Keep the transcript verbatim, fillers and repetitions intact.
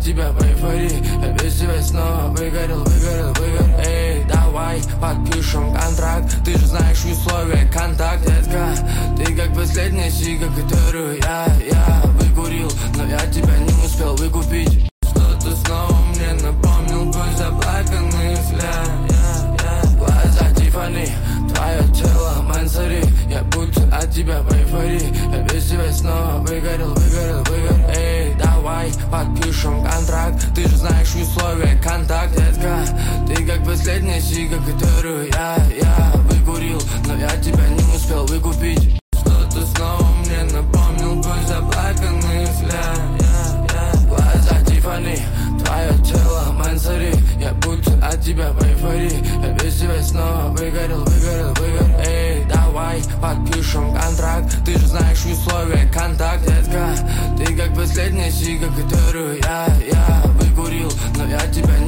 тебя в эйфории. Я без тебя снова выгорел, выгорел, выгорел. Эй, давай подпишем контракт. Ты же знаешь условия, контакт, детка. Ты как последняя сига, которую я, я выкурил. Но я тебя не успел выкупить. Что-то снова мне напомнил твой заплаканный взгляд. Глаза Тиффани, твое тело Мансари. Я будто от тебя в эйфории. Я без тебя снова выгорел, выгорел, выгорел. Эй, давай подпишем контракт. Ты же знаешь условия, контакт, детка. Ты как последняя сига, которую я, я выкурил. Но я тебя не успел выкупить. Что-то снова мне напомнил твой заплаканный взгляд. Глаза Тиффани, твое тело Мансари. Я будто от тебя в эйфории. Я без тебя снова выгорел, выгорел, выгорел. Эй, давай подпишем контракт. Ты же знаешь условия, контакт, детка. Ты как последняя сига, которую я, я выкурил. Но я тебя